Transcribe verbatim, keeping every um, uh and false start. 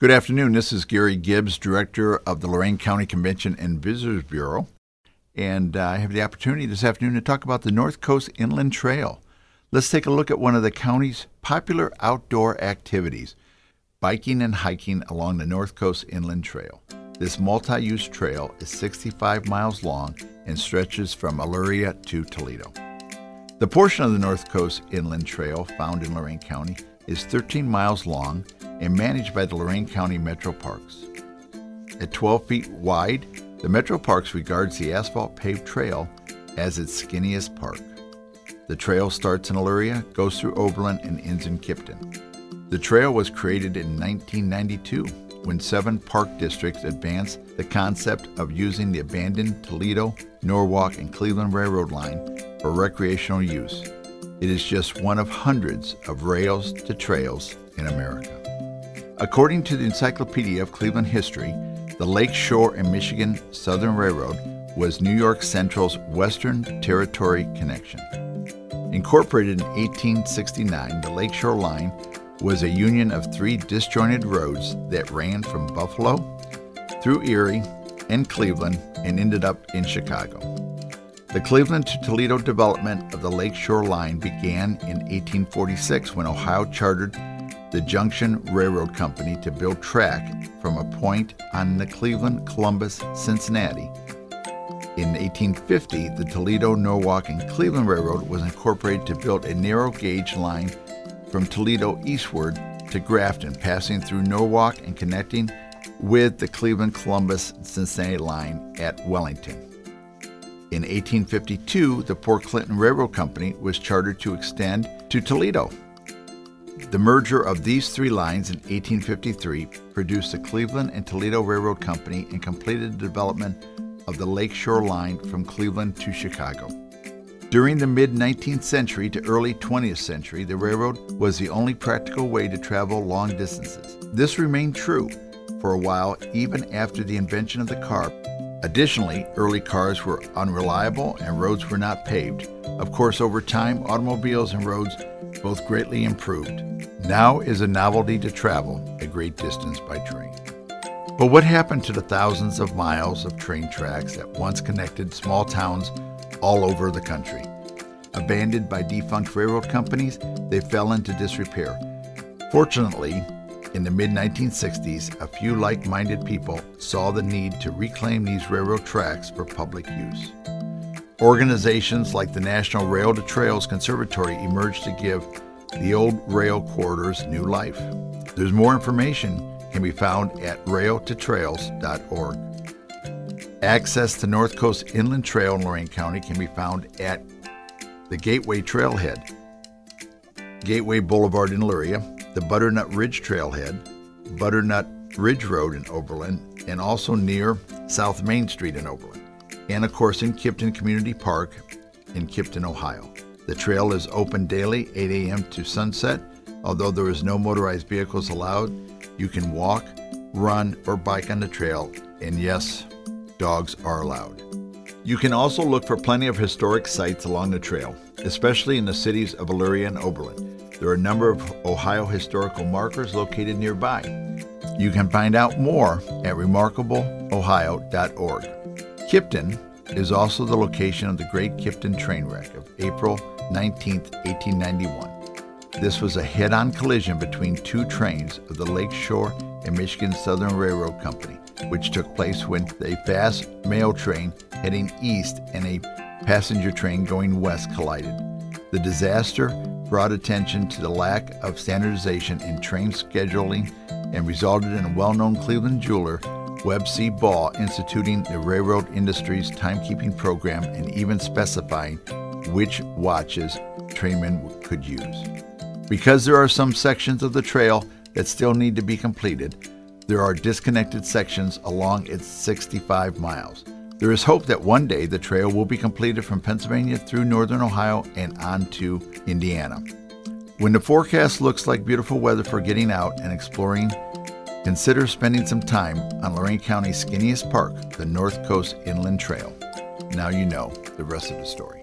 Good afternoon. This is Gary Gibbs, Director of the Lorain County Convention and Visitors Bureau, and uh, I have the opportunity this afternoon to talk about the North Coast Inland Trail. Let's take a look at one of the county's popular outdoor activities, biking and hiking along the North Coast Inland Trail. This multi-use trail is sixty-five miles long and stretches from Elyria to Toledo. The portion of the North Coast Inland Trail found in Lorain County is thirteen miles long and managed by the Lorain County Metro Parks. At twelve feet wide, the Metro Parks regards the asphalt paved trail as its skinniest park. The trail starts in Elyria, goes through Oberlin, and ends in Kipton. The trail was created in nineteen ninety-two when seven park districts advanced the concept of using the abandoned Toledo, Norwalk, and Cleveland Railroad line for recreational use. It is just one of hundreds of rails to trails in America. According to the Encyclopedia of Cleveland History, the Lake Shore and Michigan Southern Railroad was New York Central's Western Territory connection. Incorporated in eighteen sixty-nine, the Lake Shore Line was a union of three disjointed roads that ran from Buffalo through Erie and Cleveland and ended up in Chicago. The Cleveland to Toledo development of the Lake Shore Line began in eighteen forty-six when Ohio chartered the Junction Railroad Company to build track from a point on the Cleveland, Columbus, Cincinnati. In eighteen fifty, the Toledo, Norwalk, and Cleveland Railroad was incorporated to build a narrow gauge line from Toledo eastward to Grafton, passing through Norwalk and connecting with the Cleveland, Columbus, Cincinnati line at Wellington. In eighteen fifty-two, the Port Clinton Railroad Company was chartered to extend to Toledo. The merger of these three lines in eighteen fifty-three produced the Cleveland and Toledo Railroad Company and completed the development of the Lake Shore Line from Cleveland to Chicago. During the mid-nineteenth century to early twentieth century, the railroad was the only practical way to travel long distances. This remained true for a while, even after the invention of the car. Additionally, early cars were unreliable and roads were not paved. Of course, over time, automobiles and roads both greatly improved. Now is a novelty to travel a great distance by train. But what happened to the thousands of miles of train tracks that once connected small towns all over the country? Abandoned by defunct railroad companies, they fell into disrepair. Fortunately, in the mid nineteen sixties, a few like-minded people saw the need to reclaim these railroad tracks for public use. Organizations like the National Rail to Trails Conservatory emerged to give the old rail corridors new life. There's more information can be found at rail to trails dot org. Access to North Coast Inland Trail in Lorain County can be found at the Gateway Trailhead, Gateway Boulevard in Elyria, the Butternut Ridge Trailhead, Butternut Ridge Road in Oberlin, and also near South Main Street in Oberlin, and of course in Kipton Community Park in Kipton, Ohio. The trail is open daily, eight a.m. to sunset. Although there is no motorized vehicles allowed, you can walk, run, or bike on the trail, and yes, dogs are allowed. You can also look for plenty of historic sites along the trail, especially in the cities of Elyria and Oberlin. There are a number of Ohio historical markers located nearby. You can find out more at remarkable ohio dot org. Kipton is also the location of the Great Kipton train wreck of April nineteenth, eighteen ninety-one. This was a head-on collision between two trains of the Lake Shore and Michigan Southern Railroad Company, which took place when a fast mail train heading east and a passenger train going west collided. The disaster brought attention to the lack of standardization in train scheduling and resulted in a well-known Cleveland jeweler, Webb C. Ball, instituting the railroad industry's timekeeping program and even specifying which watches trainmen could use. Because there are some sections of the trail that still need to be completed, there are disconnected sections along its sixty-five miles. There is hope that one day the trail will be completed from Pennsylvania through northern Ohio and on to Indiana. When the forecast looks like beautiful weather for getting out and exploring, consider spending some time on Lorain County's skinniest park, the North Coast Inland Trail. Now you know the rest of the story.